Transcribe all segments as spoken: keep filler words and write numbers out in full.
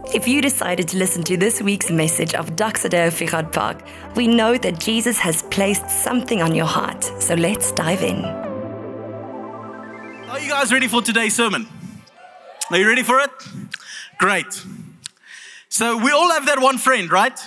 If you decided to listen to this week's message of Doxodeo Fichard Park, we know that Jesus has placed something on your heart. So let's dive in. Are you guys ready for today's sermon? Are you ready for it? Great. So we all have that one friend, right?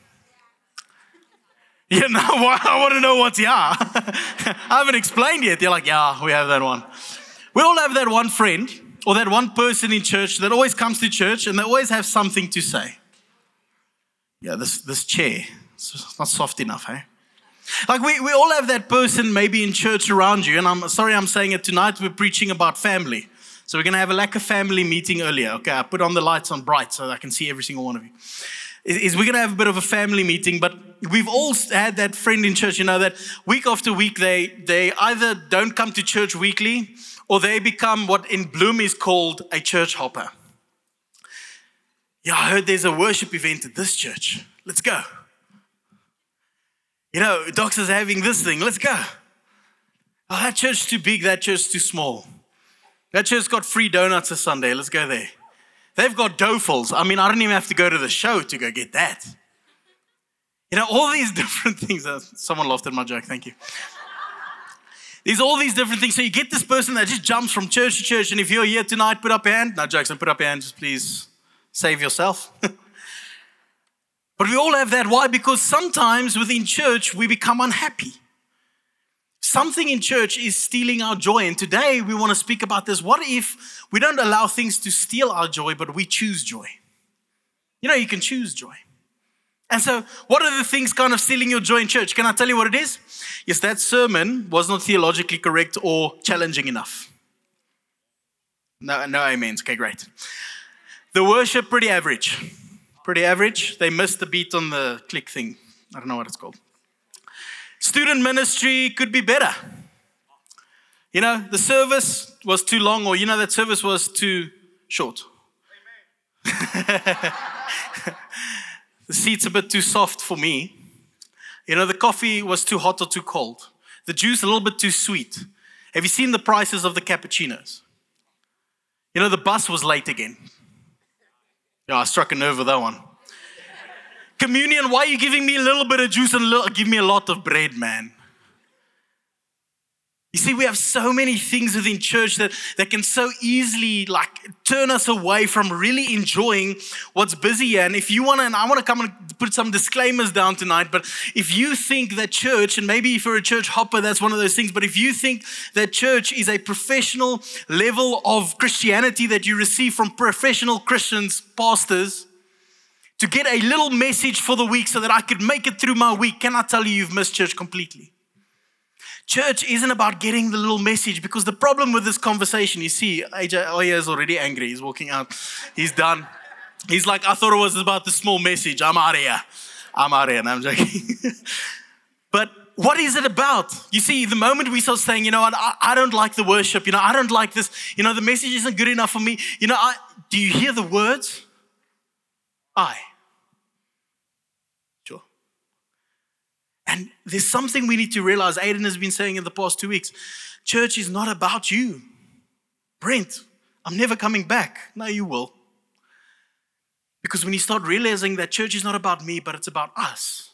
Yeah, no, I want to know what's yeah. I haven't explained yet. You're like, yeah, we have that one. We all have that one friend or that one person in church that always comes to church and they always have something to say. Yeah, this this chair, it's not soft enough, eh? Like we, we all have that person maybe in church around you, and I'm sorry I'm saying it tonight, we're preaching about family. So we're going to have a lack of family meeting earlier. Okay, I put on the lights on bright so I can see every single one of you. Is, is we're going to have a bit of a family meeting, but we've all had that friend in church, you know, that week after week they they either don't come to church weekly or they become what in Bloom is called a church hopper. Yeah, I heard there's a worship event at this church. Let's go. You know, Docs is having this thing. Let's go. Oh, that church's too big. That church's too small. That church's got free donuts this Sunday. Let's go there. They've got doughfuls. I mean, I don't even have to go to the show to go get that. You know, all these different things. Someone laughed at my joke. Thank you. There's all these different things. So you get this person that just jumps from church to church. And if you're here tonight, put up your hand. No jokes. And put up your hand. Just please save yourself. But we all have that. Why? Because sometimes within church, we become unhappy. Something in church is stealing our joy. And today we want to speak about this. What if we don't allow things to steal our joy, but we choose joy? You know, you can choose joy. And so what are the things kind of stealing your joy in church? Can I tell you what it is? Yes, that sermon was not theologically correct or challenging enough. No, no amens. Okay, great. The worship, pretty average. Pretty average. They missed the beat on the click thing. I don't know what it's called. Student ministry could be better. You know, the service was too long, or you know, that service was too short. The seat's a bit too soft for me. You know, the coffee was too hot or too cold. The juice a little bit too sweet. Have you seen the prices of the cappuccinos? You know, the bus was late again. Yeah, I struck a nerve with that one. Communion, why are you giving me a little bit of juice and a little, give me a lot of bread, man? You see, we have so many things within church that, that can so easily like turn us away from really enjoying what's busy here. And if you want to, and I want to come and put some disclaimers down tonight, but if you think that church, and maybe if you're a church hopper, that's one of those things, but if you think that church is a professional level of Christianity that you receive from professional Christians, pastors, to get a little message for the week so that I could make it through my week, can I tell you, you've missed church completely. Church isn't about getting the little message, because the problem with this conversation, you see, A J Oya is already angry. He's walking out. He's done. He's like, I thought it was about the small message. I'm out of here. I'm out of here. And I'm joking. But what is it about? You see, the moment we start saying, you know what, I, I don't like the worship. You know, I don't like this. You know, the message isn't good enough for me. You know, I, do you hear the words? I. Sure. And there's something we need to realize. Aiden has been saying in the past two weeks, church is not about you. Brent, I'm never coming back. No, you will. Because when you start realizing that church is not about me, but it's about us.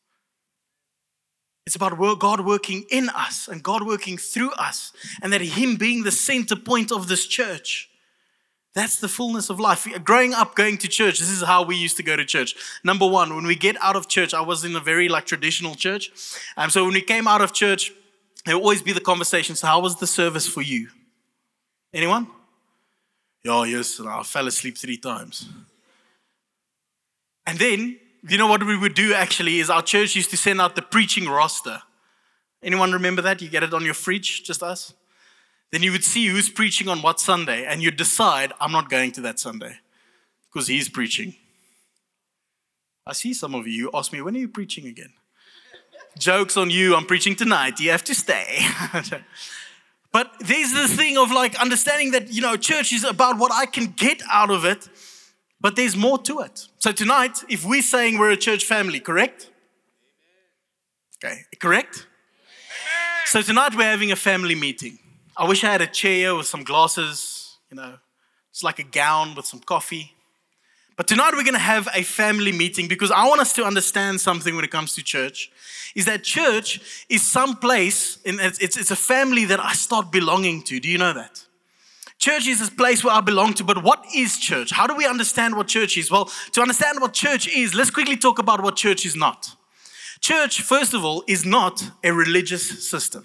It's about God working in us and God working through us, and that Him being the center point of this church. That's the fullness of life. Growing up, going to church, this is how we used to go to church. Number one, when we get out of church, I was in a very like traditional church. Um, so when we came out of church, there would always be the conversation, so how was the service for you? Anyone? Yeah, yes, I fell asleep three times. And then, you know what we would do actually is our church used to send out the preaching roster. Anyone remember that? You get it on your fridge, just us? Then you would see who's preaching on what Sunday, and you'd decide, I'm not going to that Sunday because he's preaching. I see some of you ask me, when are you preaching again? Joke's on you, I'm preaching tonight. You have to stay. But there's this thing of like understanding that, you know, church is about what I can get out of it, but there's more to it. So tonight, if we're saying we're a church family, correct? Okay, correct? So tonight we're having a family meeting. I wish I had a chair with some glasses, you know, it's like a gown with some coffee. But tonight we're going to have a family meeting because I want us to understand something when it comes to church. Is that church is some place, and it's, it's, it's a family that I start belonging to. Do you know that? Church is this place where I belong to, but what is church? How do we understand what church is? Well, to understand what church is, let's quickly talk about what church is not. Church, first of all, is not a religious system.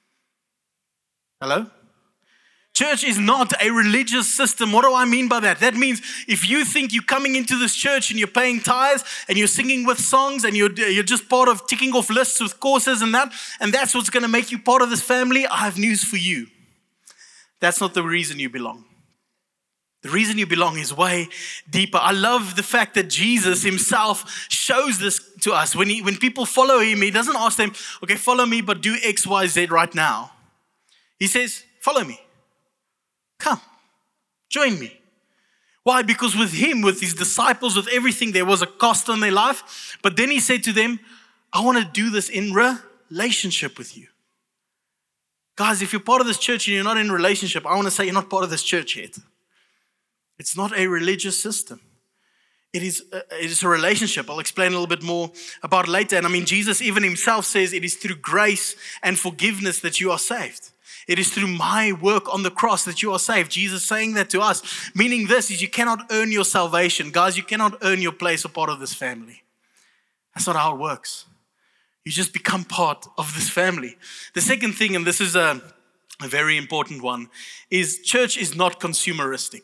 Hello? Church is not a religious system. What do I mean by that? That means if you think you're coming into this church and you're paying tithes and you're singing with songs and you're, you're just part of ticking off lists with courses and that, and that's what's going to make you part of this family, I have news for you. That's not the reason you belong. The reason you belong is way deeper. I love the fact that Jesus himself shows this to us. When, he, when people follow him, he doesn't ask them, okay, follow me, but do X, Y, Z right now. He says, follow me. Come, join me. Why? Because with him, with his disciples, with everything, there was a cost on their life. But then he said to them, I want to do this in relationship with you. Guys, if you're part of this church and you're not in a relationship, I want to say you're not part of this church yet. It's not a religious system. It is a, it is a relationship. I'll explain a little bit more about it later. And I mean, Jesus even himself says it is through grace and forgiveness that you are saved. It is through my work on the cross that you are saved. Jesus saying that to us, meaning this is you cannot earn your salvation. Guys, you cannot earn your place a part of this family. That's not how it works. You just become part of this family. The second thing, and this is a, a very important one, is church is not consumeristic.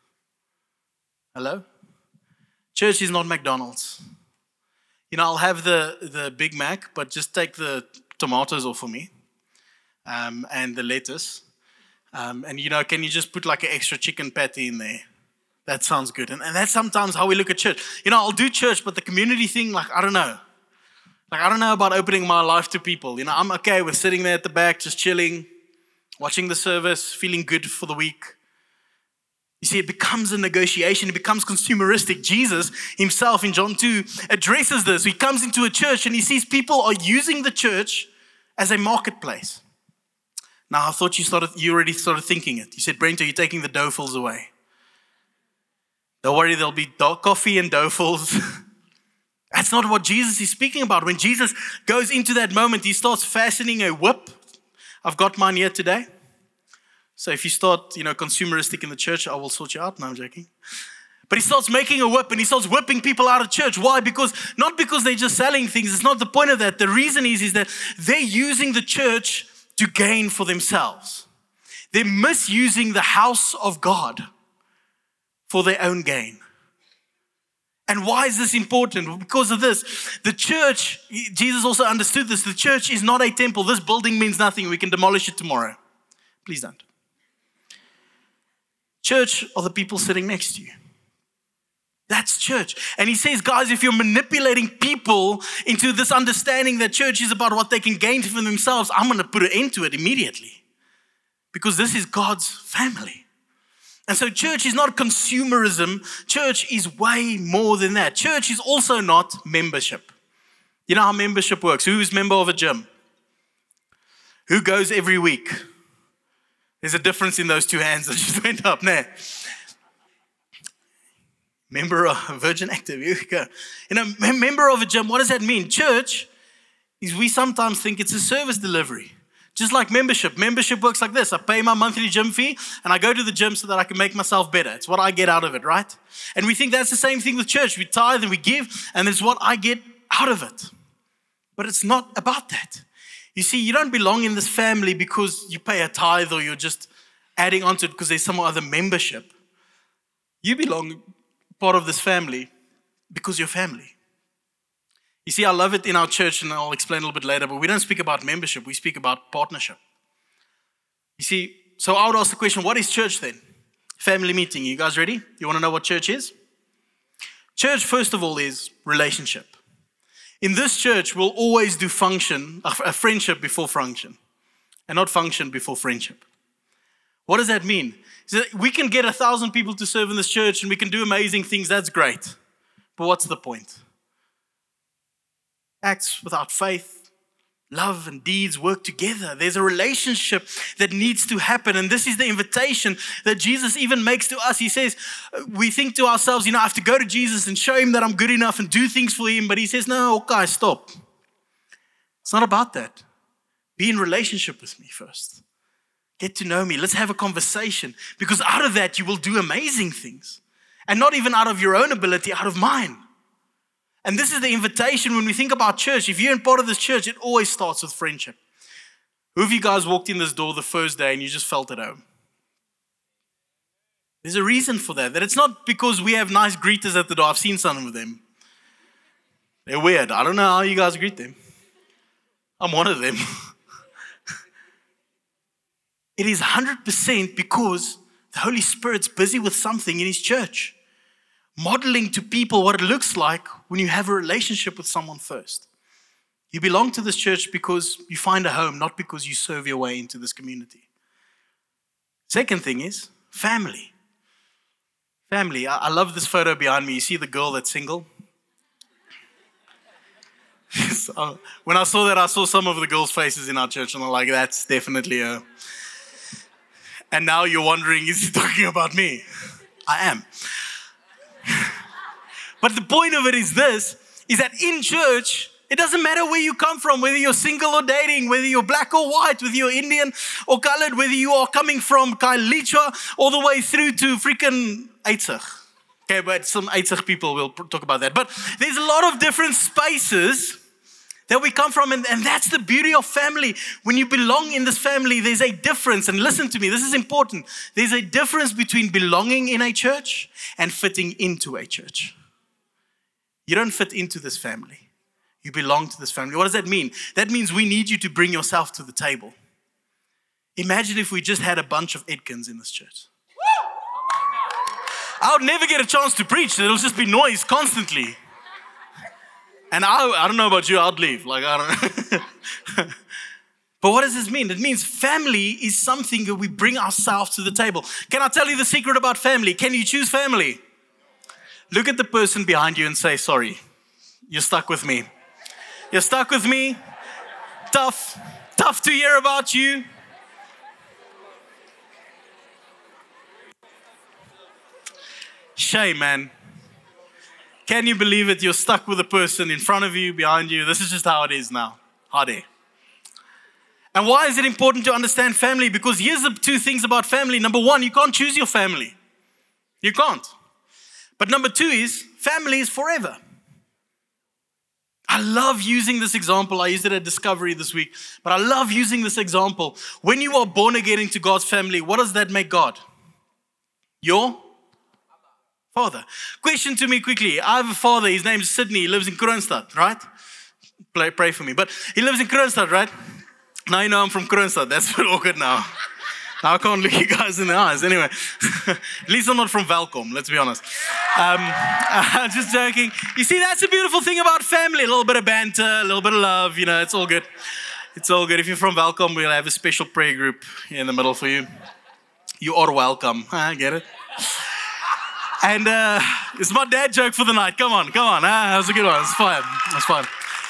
Hello? Church is not McDonald's. You know, I'll have the, the Big Mac, but just take the tomatoes off for me um, and the lettuce. Um, and, you know, can you just put like an extra chicken patty in there? That sounds good. And, and that's sometimes how we look at church. You know, I'll do church, but the community thing, like, I don't know. Like, I don't know about opening my life to people. You know, I'm okay with sitting there at the back, just chilling, watching the service, feeling good for the week. You see, it becomes a negotiation. It becomes consumeristic. Jesus himself in John two addresses this. He comes into a church and he sees people are using the church as a marketplace. Now, I thought you started, you already started thinking it. You said, Brent, are you taking the doughfuls away? Don't worry, there'll be coffee and doughfuls. That's not what Jesus is speaking about. When Jesus goes into that moment, he starts fastening a whip. I've got mine here today. So if you start, you know, consumeristic in the church, I will sort you out. No, I'm joking. But he starts making a whip and he starts whipping people out of church. Why? Because, not because they're just selling things. It's not the point of that. The reason is, is that they're using the church to gain for themselves. They're misusing the house of God for their own gain. And why is this important? Because of this. The church, Jesus also understood this. The church is not a temple. This building means nothing. We can demolish it tomorrow. Please don't. Church are the people sitting next to you. That's church. And he says, guys, if you're manipulating people into this understanding that church is about what they can gain for themselves, I'm going to put an end to it immediately. Because this is God's family. And so church is not consumerism. Church is way more than that. Church is also not membership. You know how membership works? Who is member of a gym? Who goes every week? There's a difference in those two hands that just went up there. Member of Virgin Active, here we go. You know, member of a gym, what does that mean? Church is, we sometimes think it's a service delivery. Just like membership. Membership works like this. I pay my monthly gym fee and I go to the gym so that I can make myself better. It's what I get out of it, right? And we think that's the same thing with church. We tithe and we give and it's what I get out of it. But it's not about that. You see, you don't belong in this family because you pay a tithe or you're just adding on to it because there's some other membership. You belong part of this family because you're family. You see, I love it in our church, and I'll explain a little bit later, but we don't speak about membership, we speak about partnership. You see, so I would ask the question, what is church then? Family meeting. You guys ready? You want to know what church is? Church, first of all, is relationship. In this church, we'll always do function, a friendship before function, and not function before friendship. What does that mean? So we can get a thousand people to serve in this church, and we can do amazing things. That's great. But what's the point? Acts without faith love and deeds work together. There's a relationship that needs to happen. And this is the invitation that Jesus even makes to us. He says, we think to ourselves, you know, I have to go to Jesus and show him that I'm good enough and do things for him. But he says, no, okay, stop. It's not about that. Be in relationship with me first. Get to know me. Let's have a conversation. Because out of that, you will do amazing things. And not even out of your own ability, out of mine. And this is the invitation when we think about church. If you're in part of this church, it always starts with friendship. Who of you guys walked in this door the first day and you just felt at home? There's a reason for that. That it's not because we have nice greeters at the door. I've seen some of them. They're weird. I don't know how you guys greet them. I'm one of them. It is one hundred percent because the Holy Spirit's busy with something in his church. Modeling to people what it looks like when you have a relationship with someone first. You belong to this church because you find a home, not because you serve your way into this community. Second thing is family. Family. I, I love this photo behind me. You see the girl that's single? So, when I saw that, I saw some of the girls' faces in our church, and I'm like, that's definitely a... And now you're wondering, is he talking about me? I am. But the point of it is this, is that in church, it doesn't matter where you come from, whether you're single or dating, whether you're black or white, whether you're Indian or colored, whether you are coming from Kailicha all the way through to freaking Eitzig. Okay, but some Eitzig people will talk about that. But there's a lot of different spaces that we come from, and, and that's the beauty of family. When you belong in this family, there's a difference. And listen to me, this is important. There's a difference between belonging in a church and fitting into a church. You don't fit into this family. You belong to this family. What does that mean? That means we need you to bring yourself to the table. Imagine if we just had a bunch of Edkins in this church. I would never get a chance to preach. It'll just be noise constantly. And I, I don't know about you, I'd leave. Like, I don't know. But what does this mean? It means family is something that we bring ourselves to the table. Can I tell you the secret about family? Can you choose family? Look at the person behind you and say, sorry, you're stuck with me. You're stuck with me. Tough, tough to hear about you. Shame, man. Can you believe it? You're stuck with a person in front of you, behind you. This is just how it is now. Hade. And why is it important to understand family? Because here's the two things about family. Number one, you can't choose your family. You can't. But number two is, family is forever. I love using this example. I used it at Discovery this week. But I love using this example. When you are born again into God's family, what does that make God? Your father. Question to me quickly. I have a father. His name is Sydney. He lives in Kroonstad, right? Pray, pray for me. But he lives in Kroonstad, right? Now you know I'm from Kroonstad. That's a bit awkward now. Now I can't look you guys in the eyes. Anyway, at least I'm not from Welkom, let's be honest. Um, uh, just joking. You see, that's the beautiful thing about family. A little bit of banter, a little bit of love. You know, it's all good. It's all good. If you're from Welkom, we'll have a special prayer group in the middle for you. You are welcome. I get it. And uh, it's my dad joke for the night. Come on, come on. Ah, that was a good one. It's fine. It's fine.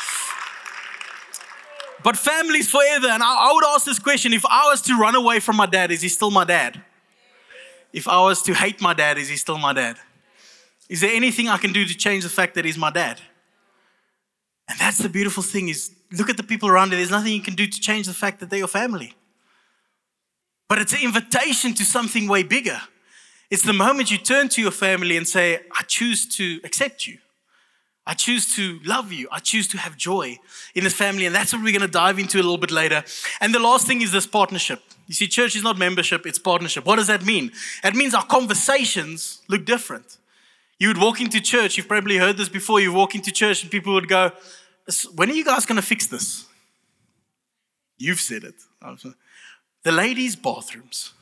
But family's forever. And I, I would ask this question. If I was to run away from my dad, is he still my dad? If I was to hate my dad, is he still my dad? Is there anything I can do to change the fact that he's my dad? And that's the beautiful thing is, look at the people around you. There's nothing you can do to change the fact that they're your family. But it's an invitation to something way bigger. It's the moment you turn to your family and say, I choose to accept you. I choose to love you. I choose to have joy in this family. And that's what we're going to dive into a little bit later. And the last thing is this partnership. You see, church is not membership, it's partnership. What does that mean? It means our conversations look different. You would walk into church, you've probably heard this before, you walk into church and people would go, when are you guys going to fix this? You've said it. The ladies' bathrooms.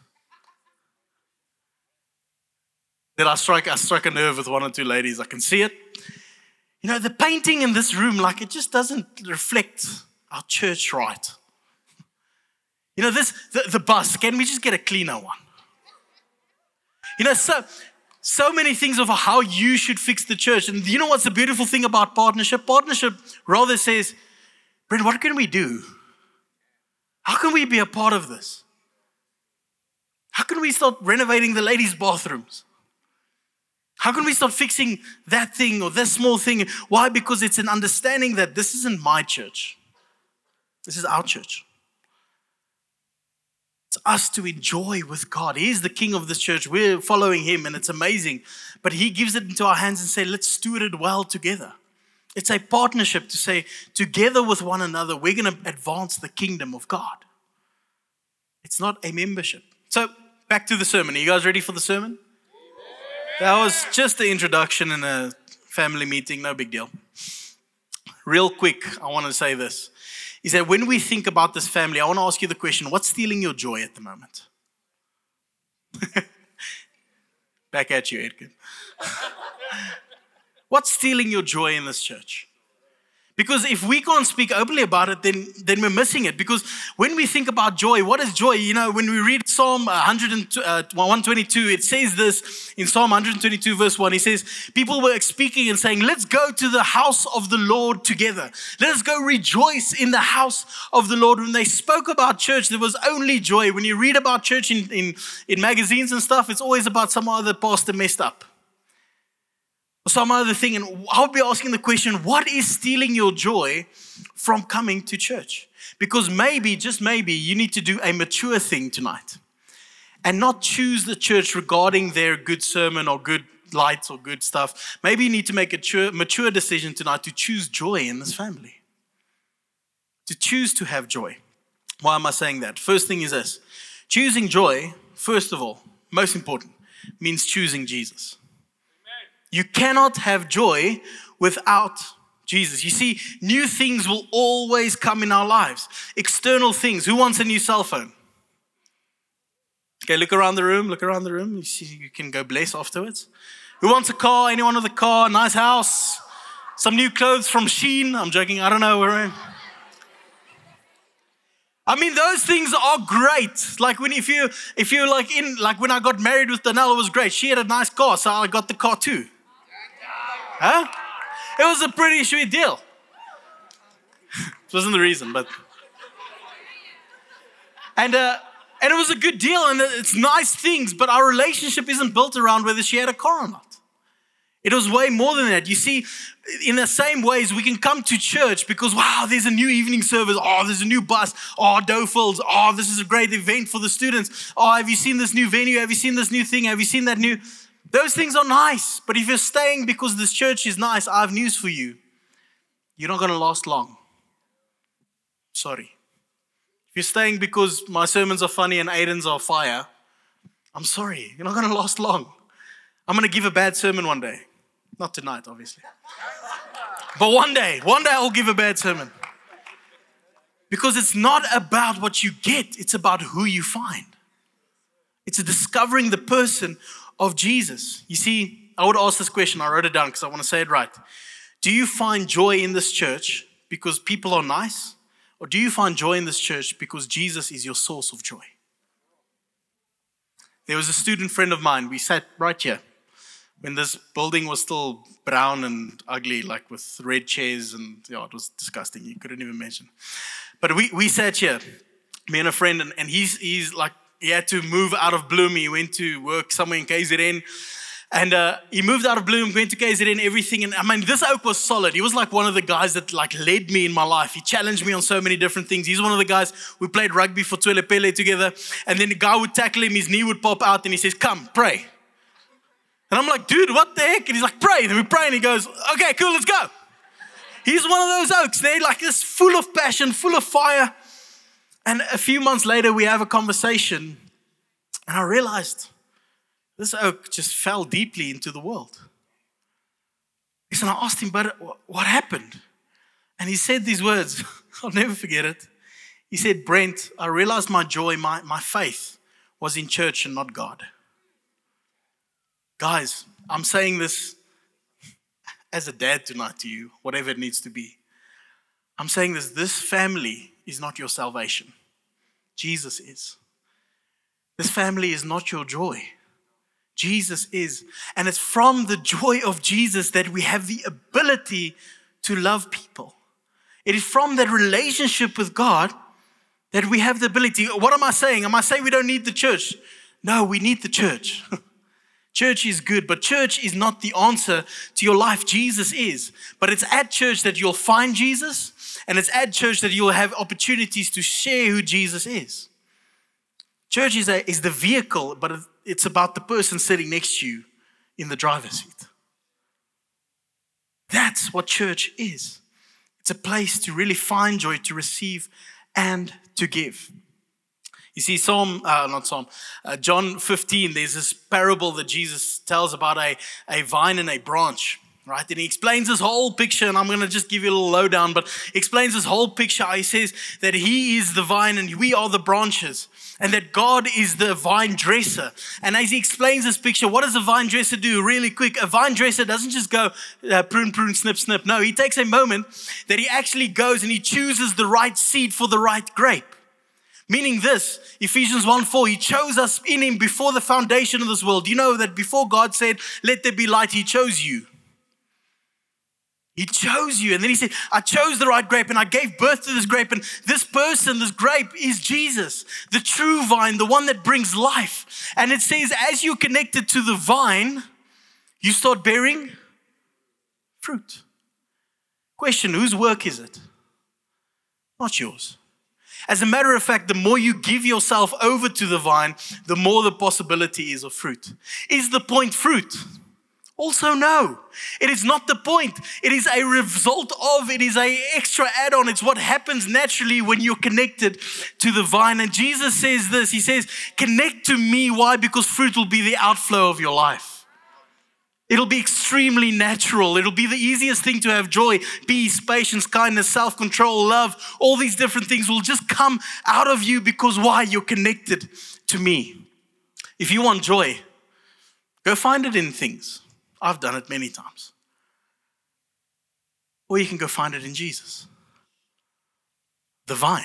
Did I strike, I struck a nerve with one or two ladies. I can see it. You know, the painting in this room, like it just doesn't reflect our church right. You know, this, the, the bus, can we just get a cleaner one? You know, so, so many things of how you should fix the church. And you know what's the beautiful thing about partnership? Partnership rather says, Brent, what can we do? How can we be a part of this? How can we start renovating the ladies' bathrooms? How can we start fixing that thing or this small thing? Why? Because it's an understanding that this isn't my church. This is our church. It's us to enjoy with God. He is the king of this church. We're following him and it's amazing. But he gives it into our hands and say, let's steward it well together. It's a partnership to say, together with one another, we're going to advance the kingdom of God. It's not a membership. So back to the sermon. Are you guys ready for the sermon? That was just the introduction in a family meeting. No big deal. Real quick, I want to say this. Is that when we think about this family, I want to ask you the question, what's stealing your joy at the moment? Back at you, Edgar. What's stealing your joy in this church? Because if we can't speak openly about it, then, then we're missing it. Because when we think about joy, what is joy? You know, when we read Psalm one twenty-two, it says this in Psalm one twenty-two verse one. It says, people were speaking and saying, let's go to the house of the Lord together. Let us go rejoice in the house of the Lord. When they spoke about church, there was only joy. When you read about church in, in, in magazines and stuff, it's always about some other pastor messed up. Or some other thing. And I'll be asking the question, what is stealing your joy from coming to church? Because maybe, just maybe, you need to do a mature thing tonight and not choose the church regarding their good sermon or good lights or good stuff. Maybe you need to make a mature, mature decision tonight to choose joy in this family. To choose to have joy. Why am I saying that? First thing is this. Choosing joy, first of all, most important, means choosing Jesus. You cannot have joy without Jesus. You see, new things will always come in our lives. External things. Who wants a new cell phone? Okay, look around the room. Look around the room. You see, you can go bless afterwards. Who wants a car? Anyone with a car? Nice house? Some new clothes from Shein? I'm joking. I don't know. We're in. I mean, those things are great. Like when if you if you like in like when I got married with Danelle, it was great. She had a nice car, so I got the car too. Huh? It was a pretty sweet deal. It wasn't the reason, but and uh, and it was a good deal, and it's nice things. But our relationship isn't built around whether she had a car or not. It was way more than that. You see, in the same ways, we can come to church because, wow, there's a new evening service. Oh, there's a new bus. Oh, Dofels. Oh, this is a great event for the students. Oh, have you seen this new venue? Have you seen this new thing? Have you seen that new? Those things are nice. But if you're staying because this church is nice, I have news for you. You're not going to last long. Sorry. If you're staying because my sermons are funny and Aiden's are fire, I'm sorry. You're not going to last long. I'm going to give a bad sermon one day. Not tonight, obviously. But one day, one day I'll give a bad sermon. Because it's not about what you get, it's about who you find. It's discovering the person of Jesus. You see, I would ask this question, I wrote it down because I want to say it right. Do you find joy in this church because people are nice? Or do you find joy in this church because Jesus is your source of joy? There was a student friend of mine, we sat right here. When this building was still brown and ugly, like with red chairs, and yeah, it was disgusting. You couldn't even imagine. But we, we sat here, me and a friend, and, and he's he's like, he had to move out of Bloom. He went to work somewhere in K Z N. And uh, he moved out of Bloom, went to K Z N, everything. And I mean, this oak was solid. He was like one of the guys that like led me in my life. He challenged me on so many different things. He's one of the guys, we played rugby for Twele Pele together. And then the guy would tackle him, his knee would pop out, and he says, come, pray. And I'm like, dude, what the heck? And he's like, pray. And we pray, and he goes, okay, cool, let's go. He's one of those oaks. They're like this full of passion, full of fire. And a few months later, we have a conversation. And I realized this oak just fell deeply into the world. And I asked him, but what happened? And he said these words. I'll never forget it. He said, Brent, I realized my joy, my, my faith was in church and not God. Guys, I'm saying this as a dad tonight to you, whatever it needs to be. I'm saying this, this family is not your salvation. Jesus is. This family is not your joy. Jesus is. And it's from the joy of Jesus that we have the ability to love people. It is from that relationship with God that we have the ability. What am I saying? Am I saying we don't need the church? No, we need the church. Church is good, but church is not the answer to your life. Jesus is. But it's at church that you'll find Jesus, and it's at church that you'll have opportunities to share who Jesus is. Church is, a, is the vehicle, but it's about the person sitting next to you in the driver's seat. That's what church is. It's a place to really find joy, to receive, and to give. You see, Psalm, uh, not Psalm, uh, John fifteen, there's this parable that Jesus tells about a, a vine and a branch, right? And he explains this whole picture, and I'm going to just give you a little lowdown, but he explains this whole picture. He says that he is the vine and we are the branches, and that God is the vine dresser. And as he explains this picture, what does a vine dresser do? Really quick, a vine dresser doesn't just go uh, prune, prune, snip, snip. No, he takes a moment that he actually goes and he chooses the right seed for the right grape. Meaning this, Ephesians one four, he chose us in him before the foundation of this world. You know that before God said, let there be light, he chose you. He chose you. And then he said, I chose the right grape and I gave birth to this grape. And this person, this grape is Jesus, the true vine, the one that brings life. And it says, as you're connected to the vine, you start bearing fruit. Question, whose work is it? Not yours. As a matter of fact, the more you give yourself over to the vine, the more the possibility is of fruit. Is the point fruit? Also, no. It is not the point. It is a result of, it is an extra add-on. It's what happens naturally when you're connected to the vine. And Jesus says this, he says, connect to me. Why? Because fruit will be the outflow of your life. It'll be extremely natural. It'll be the easiest thing to have joy, peace, patience, kindness, self-control, love. All these different things will just come out of you because why? You're connected to me. If you want joy, go find it in things. I've done it many times. Or you can go find it in Jesus, the vine.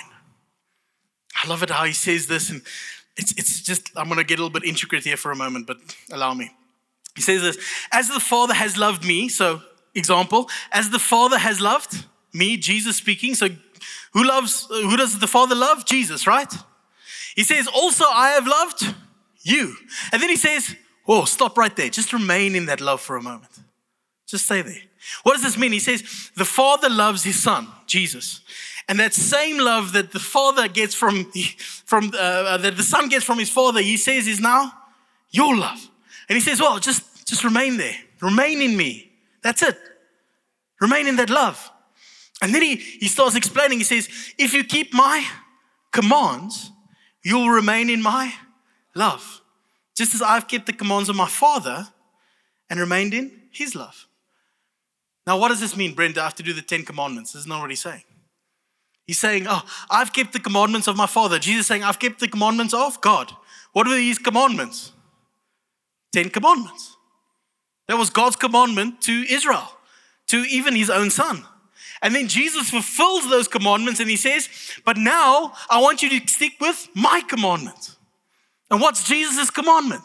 I love it how he says this, and it's, it's just, I'm going to get a little bit intricate here for a moment, but allow me. He says this, as the Father has loved me, so example, as the Father has loved me, Jesus speaking, so who loves, who does the Father love? Jesus, right? He says, also I have loved you. And then he says, oh, stop right there. Just remain in that love for a moment. Just stay there. What does this mean? He says, the Father loves his Son, Jesus. And that same love that the Father gets from, from uh, that the Son gets from his Father, he says is now your love. And he says, well, just, just remain there. Remain in me. That's it. Remain in that love. And then he, he starts explaining. He says, if you keep my commands, you will remain in my love. Just as I've kept the commands of my Father and remained in his love. Now, what does this mean, Brenda? I have to do the Ten Commandments. This is not what he's saying. He's saying, oh, I've kept the commandments of my Father. Jesus is saying, I've kept the commandments of God. What are these commandments? Ten Commandments. That was God's commandment to Israel, to even his own Son. And then Jesus fulfills those commandments and he says, but now I want you to stick with my commandment. And what's Jesus' commandment?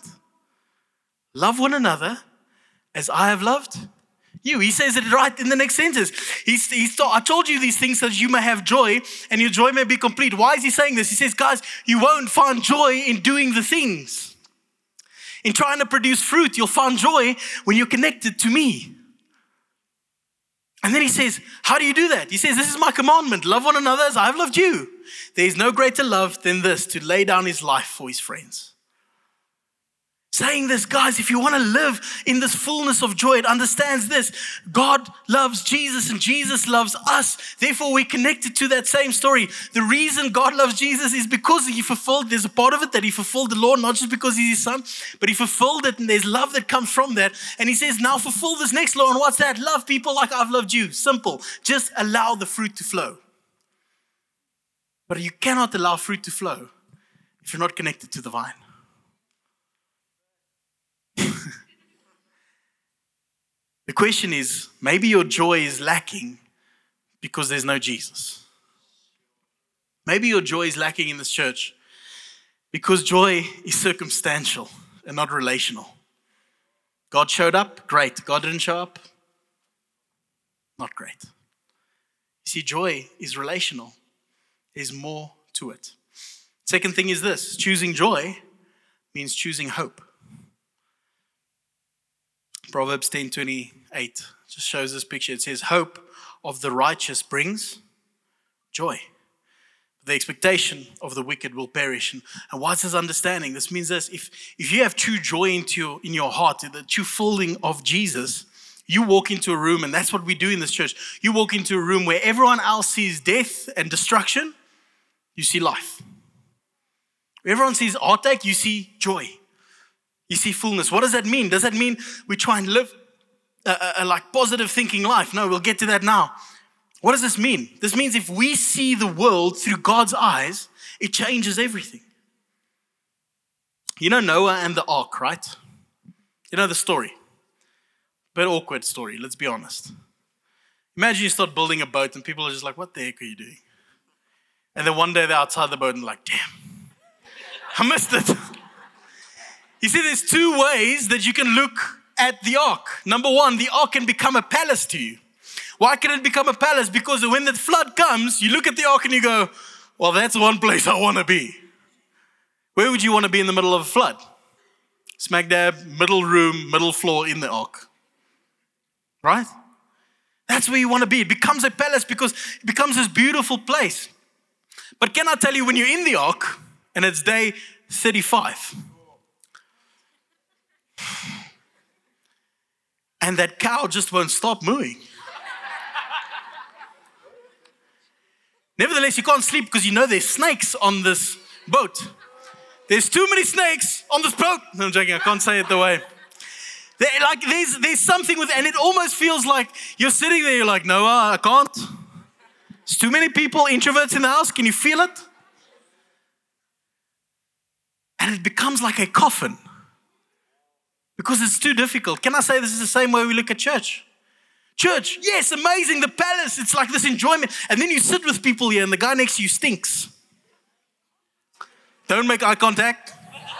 Love one another as I have loved you. He says it right in the next sentence. He's, he's, I told you these things so that you may have joy and your joy may be complete. Why is he saying this? He says, guys, you won't find joy in doing the things. In trying to produce fruit, you'll find joy when you're connected to me. And then he says, how do you do that? He says, this is my commandment. Love one another as I have loved you. There is no greater love than this, to lay down his life for his friends. Saying this, guys, if you want to live in this fullness of joy, it understands this. God loves Jesus and Jesus loves us. Therefore, we're connected to that same story. The reason God loves Jesus is because he fulfilled, there's a part of it that he fulfilled the law, not just because he's his Son, but he fulfilled it and there's love that comes from that. And he says, now fulfill this next law. And what's that? Love people like I've loved you. Simple. Just allow the fruit to flow. But you cannot allow fruit to flow if you're not connected to the vine. The question is, maybe your joy is lacking because there's no Jesus. Maybe your joy is lacking in this church because joy is circumstantial and not relational. God showed up, great. God didn't show up, not great. You see, joy is relational. There's more to it. Second thing is this. Choosing joy means choosing hope. Proverbs ten twenty-eight just shows this picture. It says, hope of the righteous brings joy. The expectation of the wicked will perish. And, and what's this understanding? This means this. If, if you have true joy into your, in your heart, the true filling of Jesus, you walk into a room, and that's what we do in this church. You walk into a room where everyone else sees death and destruction, you see life. Where everyone sees heartache, you see joy. You see fullness. What does that mean? Does that mean we try and live a, a, a like positive thinking life? No, we'll get to that now. What does this mean? This means if we see the world through God's eyes, it changes everything. You know Noah and the ark, right? You know the story. Bit awkward story, let's be honest. Imagine you start building a boat and people are just like, what the heck are you doing? And then one day they're outside the boat and like, damn, I missed it. You see, there's two ways that you can look at the ark. Number one, the ark can become a palace to you. Why can it become a palace? Because when the flood comes, you look at the ark and you go, well, that's one place I want to be. Where would you want to be in the middle of a flood? Smack dab, middle room, middle floor in the ark. Right? That's where you want to be. It becomes a palace because it becomes this beautiful place. But can I tell you, when you're in the ark and it's day thirty-five, and that cow just won't stop mooing. Nevertheless, you can't sleep because you know there's snakes on this boat. There's too many snakes on this boat. No, I'm joking. I can't say it the way. There, like there's there's something with, and it almost feels like you're sitting there. You're like, Noah, I can't. There's too many people, introverts in the house. Can you feel it? And it becomes like a coffin because it's too difficult. Can I say this is the same way we look at church? Church, yes, amazing, the palace, it's like this enjoyment. And then you sit with people here and the guy next to you stinks. Don't make eye contact.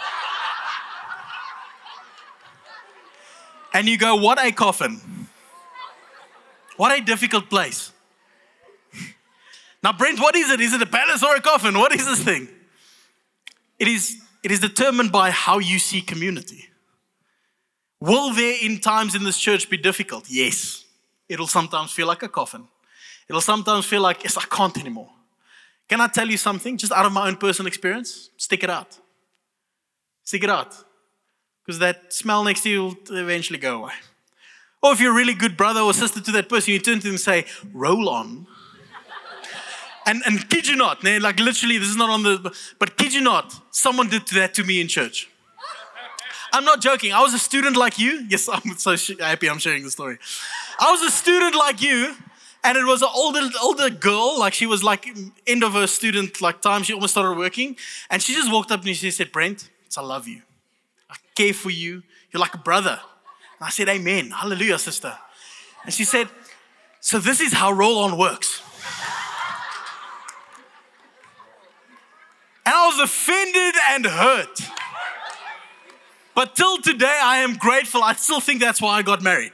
And you go, what a coffin. What a difficult place. Now, Brent, what is it? Is it a palace or a coffin? What is this thing? It is, it is determined by how you see community. Will there in times in this church be difficult? Yes. It'll sometimes feel like a coffin. It'll sometimes feel like, yes, I can't anymore. Can I tell you something? Just out of my own personal experience, stick it out. Stick it out. Because that smell next to you will eventually go away. Or if you're a really good brother or sister to that person, you turn to them and say, roll on. and, and kid you not, like literally, this is not on the, but kid you not, someone did that to me in church. I'm not joking. I was a student like you. Yes, I'm so happy I'm sharing the story. I was a student like you, and it was an older older girl. Like she was like end of her student like time. She almost started working, and she just walked up and she said, "Brent, it's, I love you. I care for you. You're like a brother." And I said, "Amen, hallelujah, sister." And she said, "So this is how roll-on works." And I was offended and hurt. But till today, I am grateful. I still think that's why I got married.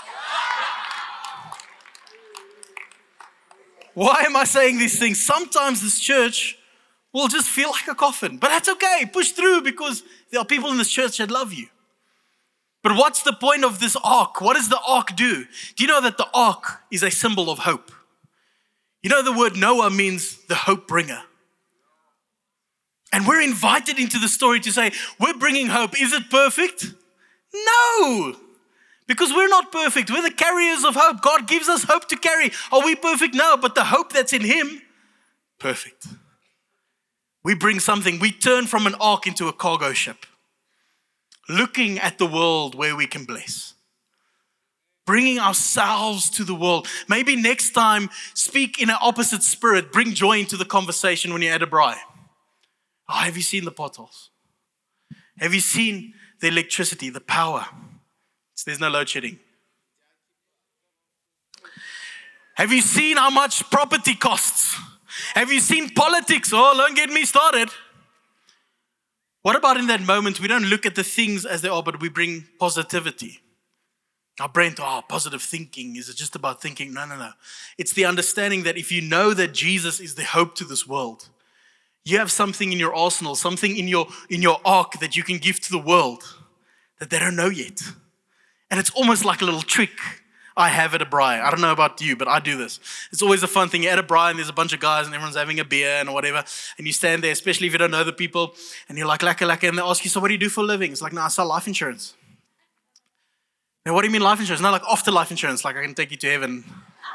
Why am I saying these things? Sometimes this church will just feel like a coffin. But that's okay. Push through because there are people in this church that love you. But what's the point of this ark? What does the ark do? Do you know that the ark is a symbol of hope? You know the word Noah means the hope bringer. And we're invited into the story to say, we're bringing hope. Is it perfect? No. Because we're not perfect. We're the carriers of hope. God gives us hope to carry. Are we perfect? No. But the hope that's in Him, perfect. We bring something. We turn from an ark into a cargo ship. Looking at the world where we can bless. Bringing ourselves to the world. Maybe next time, speak in an opposite spirit. Bring joy into the conversation when you're at a braai. Oh, have you seen the potholes? Have you seen the electricity, the power? So there's no load shedding. Have you seen how much property costs? Have you seen politics? Oh, don't get me started. What about in that moment, we don't look at the things as they are, but we bring positivity. Our brain thought, oh, positive thinking. Is it just about thinking? No, no, no. It's the understanding that if you know that Jesus is the hope to this world, you have something in your arsenal, something in your, in your ark that you can give to the world that they don't know yet. And it's almost like a little trick I have at a braai. I don't know about you, but I do this. It's always a fun thing. You're at a braai and there's a bunch of guys and everyone's having a beer and whatever. And you stand there, especially if you don't know the people, and you're like, laka, laka, and they ask you, so what do you do for a living? It's like, no, I sell life insurance. Now, what do you mean life insurance? Not like afterlife insurance, like I can take you to heaven.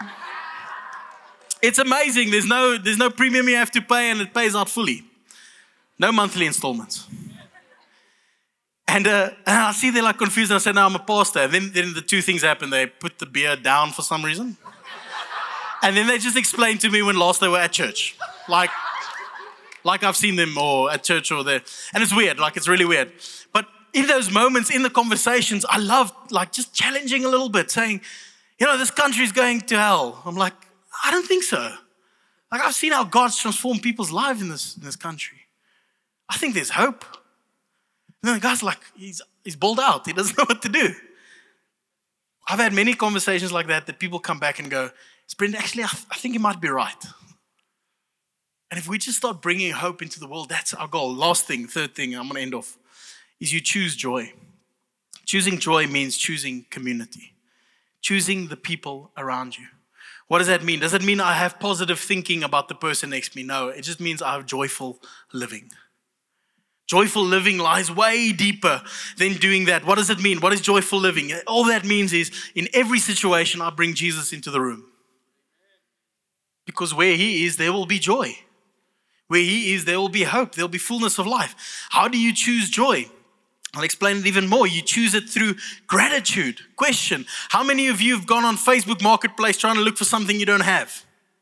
It's amazing. There's no, there's no premium you have to pay and it pays out fully. No monthly installments. And, uh, and I see they're like confused and I say, no, I'm a pastor. And then, then the two things happen. They put the beer down for some reason. And then they just explain to me when last they were at church. Like, like I've seen them or at church or there. And it's weird. Like, it's really weird. But in those moments, in the conversations, I love like just challenging a little bit, saying, you know, this country is going to hell. I'm like, I don't think so. Like I've seen how God's transformed people's lives in this, in this country. I think there's hope. And then the guy's like, he's, he's balled out. He doesn't know what to do. I've had many conversations like that that people come back and go, Brendan, actually, I, th- I think you might be right. And if we just start bringing hope into the world, that's our goal. Last thing, third thing, I'm going to end off, is you choose joy. Choosing joy means choosing community, choosing the people around you. What does that mean? Does it mean I have positive thinking about the person next to me? No, it just means I have joyful living. Joyful living lies way deeper than doing that. What does it mean? What is joyful living? All that means is in every situation, I bring Jesus into the room. Because where he is, there will be joy. Where he is, there will be hope. There will be fullness of life. How do you choose joy? I'll explain it even more. You choose it through gratitude. Question, how many of you have gone on Facebook Marketplace trying to look for something you don't have?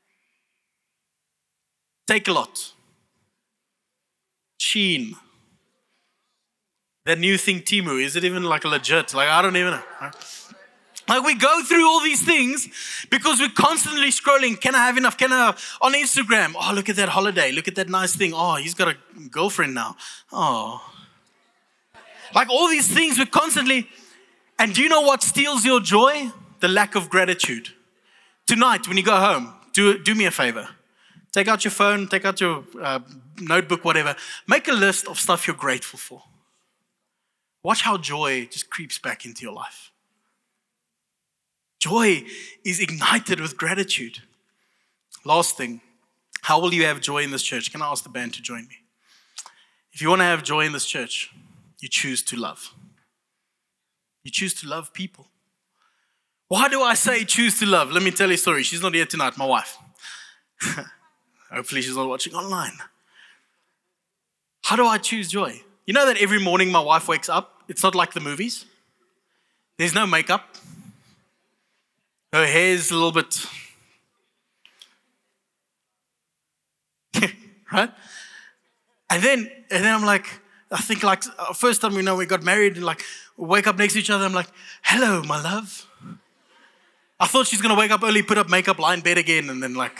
Take a lot. Shein. That new thing, Temu, is it even like legit? Like, I don't even know. Like, we go through all these things because we're constantly scrolling. Can I have enough? Can I have on Instagram? Oh, look at that holiday. Look at that nice thing. Oh, he's got a girlfriend now. Oh. Like all these things, we're constantly. And do you know what steals your joy? The lack of gratitude. Tonight, when you go home, do, do me a favor. Take out your phone, take out your uh, notebook, whatever. Make a list of stuff you're grateful for. Watch how joy just creeps back into your life. Joy is ignited with gratitude. Last thing, how will you have joy in this church? Can I ask the band to join me? If you want to have joy in this church, you choose to love. You choose to love people. Why do I say choose to love? Let me tell you a story. She's not here tonight, my wife. Hopefully she's not watching online. How do I choose joy? You know that every morning my wife wakes up, it's not like the movies. There's no makeup. Her hair's a little bit, right? And then, and then I'm like, I think like, first time, you know, we got married and like, we wake up next to each other. I'm like, hello, my love. I thought she's going to wake up early, put up makeup, lie in bed again. And then like,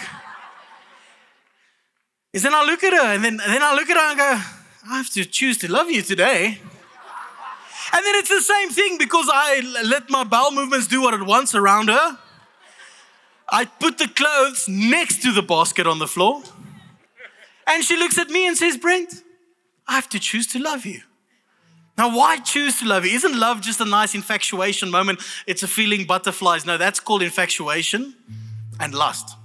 and then I look at her and then, and then I look at her and go, I have to choose to love you today. And then it's the same thing because I let my bowel movements do what it wants around her. I put the clothes next to the basket on the floor. And she looks at me and says, Brent, I have to choose to love you. Now, why choose to love you? Isn't love just a nice infatuation moment? It's a feeling butterflies. No, that's called infatuation and lust.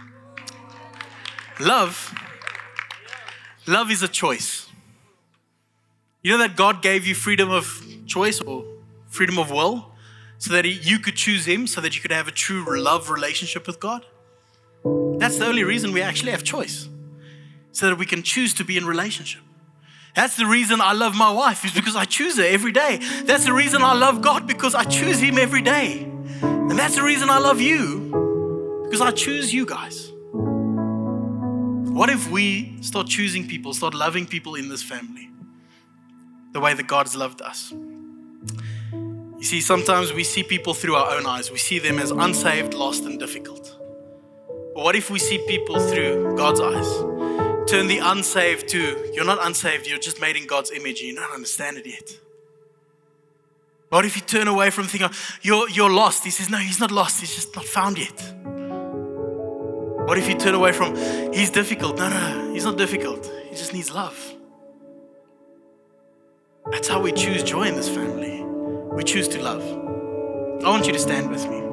Love, love is a choice. You know that God gave you freedom of choice or freedom of will so that he, you could choose him, so that you could have a true love relationship with God? That's the only reason we actually have choice, so that we can choose to be in relationship. That's the reason I love my wife, is because I choose her every day. That's the reason I love God, because I choose him every day. And that's the reason I love you, because I choose you guys. What if we start choosing people, start loving people in this family the way that God's loved us? You see, sometimes we see people through our own eyes. We see them as unsaved, lost, and difficult. But what if we see people through God's eyes? Turn the unsaved to, you're not unsaved, you're just made in God's image and you don't understand it yet. What if you turn away from thinking, you're, you're lost? He says, no, he's not lost. He's just not found yet. What if you turn away from, he's difficult? No, no, no, he's not difficult. He just needs love. That's how we choose joy in this family. We choose to love. I want you to stand with me.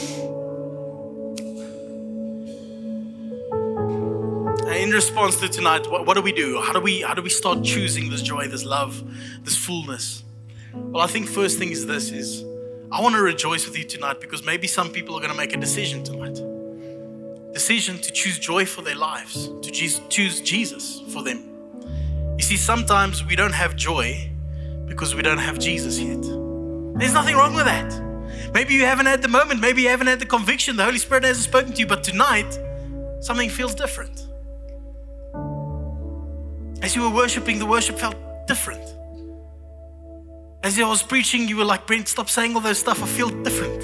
In response to tonight, what, what do we do? How do we how do we start choosing this joy, this love, this fullness? Well, I think first thing is this, is I want to rejoice with you tonight because maybe some people are going to make a decision tonight. Decision to choose joy for their lives, to choose Jesus for them. You see, sometimes we don't have joy because we don't have Jesus yet. There's nothing wrong with that. Maybe you haven't had the moment, maybe you haven't had the conviction, the Holy Spirit hasn't spoken to you, but tonight, something feels different. As you were worshiping, the worship felt different. As I was preaching, you were like, Brent, stop saying all those stuff, I feel different.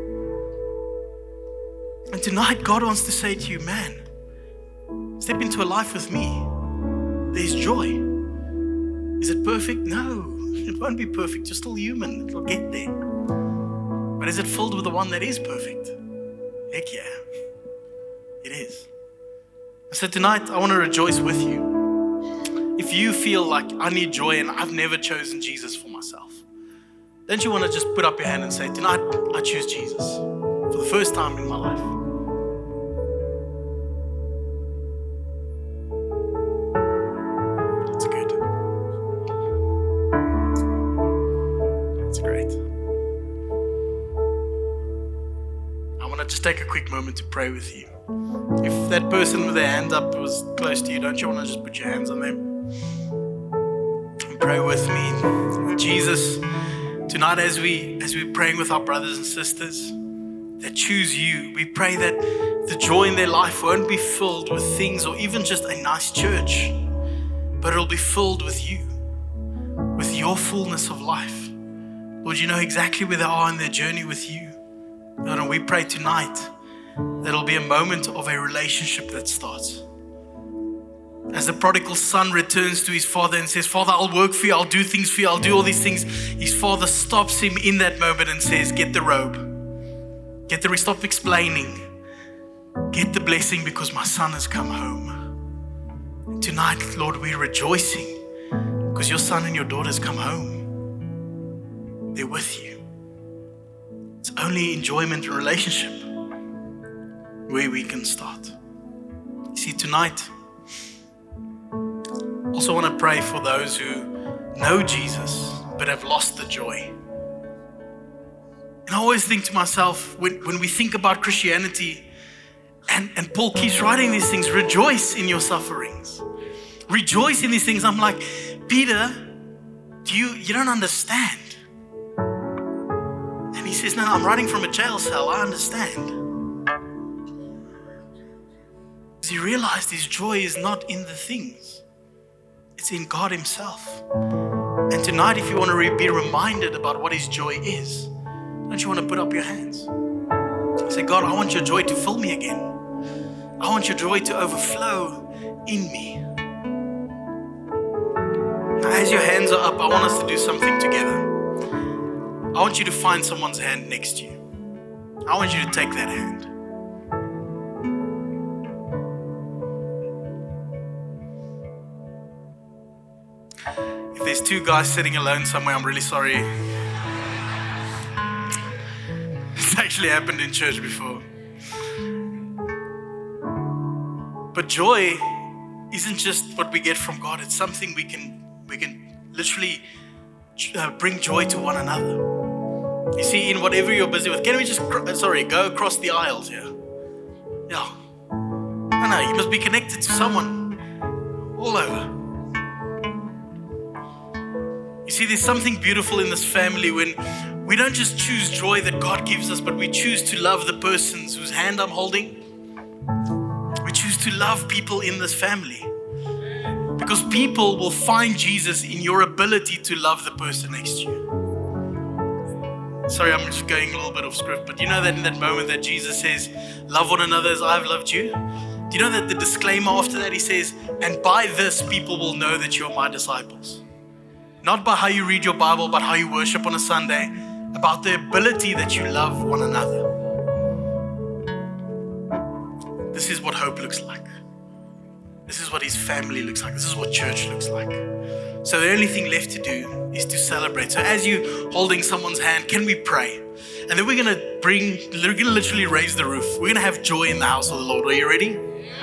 And tonight, God wants to say to you, man, step into a life with me. There's joy. Is it perfect? No, it won't be perfect. You're still human. It'll get there. But is it filled with the one that is perfect? Heck yeah, it is. So tonight, I want to rejoice with you. If you feel like I need joy and I've never chosen Jesus for myself, don't you want to just put up your hand and say, tonight, I choose Jesus for the first time in my life. That's good. That's great. I want to just take a quick moment to pray with you. If that person with their hand up was close to you, don't you want to just put your hands on them? And pray with me. Jesus, tonight as we as we're praying with our brothers and sisters that choose you, we pray that the joy in their life won't be filled with things or even just a nice church, but it'll be filled with you, with your fullness of life. Lord, you know exactly where they are in their journey with you. Lord, and we pray tonight that it'll be a moment of a relationship that starts. As the prodigal son returns to his father and says, Father, I'll work for you, I'll do things for you, I'll do all these things. His father stops him in that moment and says, get the robe. Get the, stop explaining. Get the blessing because my son has come home. And tonight, Lord, we're rejoicing because your son and your daughter has come home. They're with you. It's only enjoyment and relationship where we can start. You see, tonight, I also want to pray for those who know Jesus but have lost the joy. And I always think to myself, when, when we think about Christianity, and, and Paul keeps writing these things, rejoice in your sufferings. Rejoice in these things. I'm like, Peter, do you, you don't understand. And he says, no, no, I'm writing from a jail cell, I understand. Because he realized his joy is not in the things. It's in God himself. And tonight, if you want to re- be reminded about what his joy is, don't you want to put up your hands? Say, God, I want your joy to fill me again. I want your joy to overflow in me. Now, as your hands are up, I want us to do something together. I want you to find someone's hand next to you. I want you to take that hand. If there's two guys sitting alone somewhere, I'm really sorry. It's actually happened in church before. But joy isn't just what we get from God. It's something we can we can literally uh, bring joy to one another. You see, in whatever you're busy with, can we just, sorry, go across the aisles here? Yeah. No, no, you must be connected to someone all over. You see, there's something beautiful in this family when we don't just choose joy that God gives us, but we choose to love the persons whose hand I'm holding. We choose to love people in this family. Because people will find Jesus in your ability to love the person next to you. Sorry, I'm just going a little bit off script, but you know that in that moment that Jesus says, love one another as I've loved you? Do you know that the disclaimer after that, he says, and by this people will know that you're my disciples. Not by how you read your Bible, but how you worship on a Sunday. about the ability that you love one another. This is what hope looks like. This is what his family looks like. This is what church looks like. So the only thing left to do is to celebrate. So as you holding someone's hand, can we pray? And then we're going to bring, we're going to literally raise the roof. We're going to have joy in the house of the Lord. Are you ready?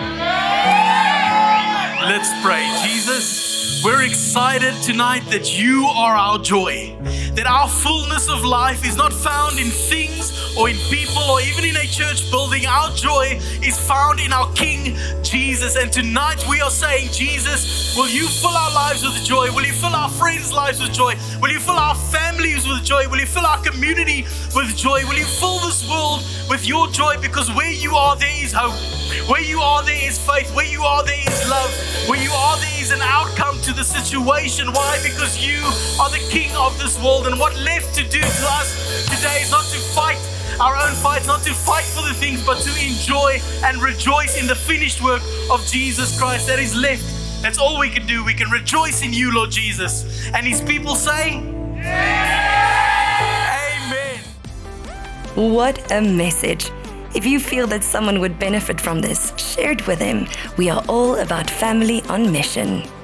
Let's pray. Jesus, we're excited tonight that you are our joy. That our fullness of life is not found in things or in people or even in a church building. Our joy is found in our King, Jesus. And tonight we are saying, Jesus, will you fill our lives with joy? Will you fill our friends' lives with joy? Will you fill our families with joy? Will you fill our community with joy? Will you fill this world with your joy? Because where you are, there is hope. Where you are, there is faith. Where you are, there is love. Where you are, there is an outcome to the situation. Why? Because you are the King of this world. And what left to do to us today is not to fight our own fights, not to fight for the things, but to enjoy and rejoice in the finished work of Jesus Christ. That is left. That's all we can do. We can rejoice in you, Lord Jesus. And his people say, Amen. What a message. If you feel that someone would benefit from this, share it with them. We are all about family on mission.